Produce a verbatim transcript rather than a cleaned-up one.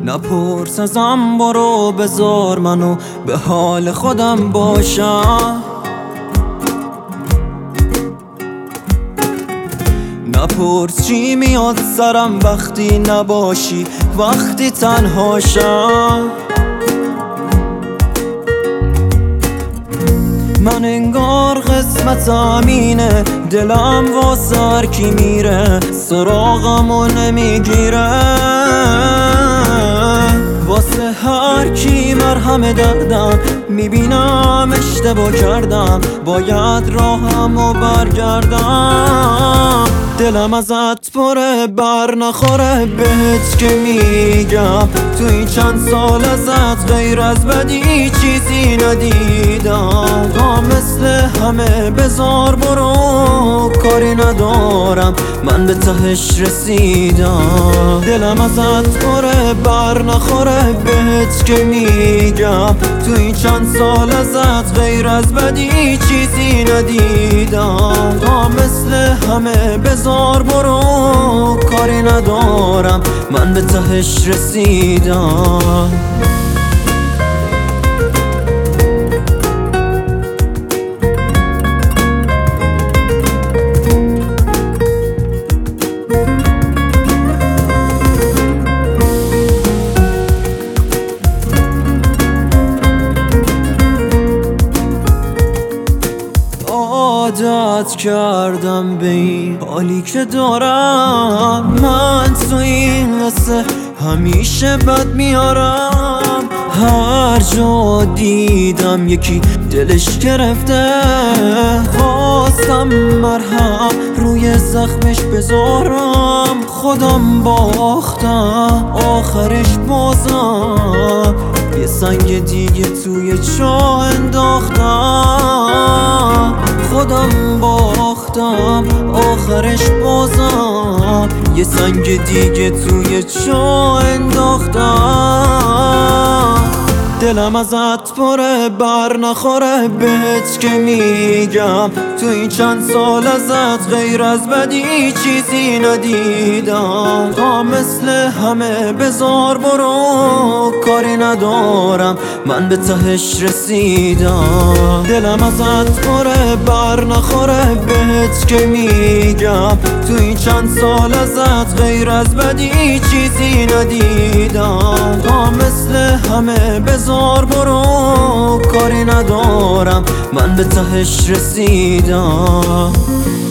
نپرس ازم، برو بذار منو به حال خودم باشم. نپرس چی میاد سرم وقتی نباشی، وقتی تنهاشم. من انگار قسمتم اینه، دلم واسه هر کی میره سراغمو نمیگیره. واسه هر کی مرهم دردم، میبینم اشتباه کردم، باید راهمو برگردم. دلم ازت پره بر نخوره بهت که میگم، تو این چند سال ازت غیر از بدی چیزی ندیدم. تا مثل همه بذار برو، کاری ندارم من به تهش رسیدم. دلم ازت پره بر نخوره بهت که میگم، تو این چند سال ازت غیر از بدی چیزی ندیدم. تا مثل همه بذار برو، کاری ندارم من به تهش رسیدم. عادت کردم به این حالی که دارم، من تو این قصه همیشه بد میارم. هر جا دیدم یکی دلش گرفته، خواستم مرهم روی زخمش بذارم. خودم باختم آخرش بازم، یه سنگ دیگه توی چاه انداختم. خودم باختم آخرش بازم، یه سنگ دیگه توی چاه انداختم. دلم ازت پره بر نخوره بهت که میگم، تو این چند سال ازت غیر از بدی چیزی ندیدم. تا مثل همه بذار برو، کاری ندارم من به تهش رسیدم. دلم ازت پره بر نخوره بهت که میگم، تو این چند سال ازت غیر از بدی چیزی ندیدم. تا مثل همه بذار برو، کاری ندارم من به تهش رسیدم.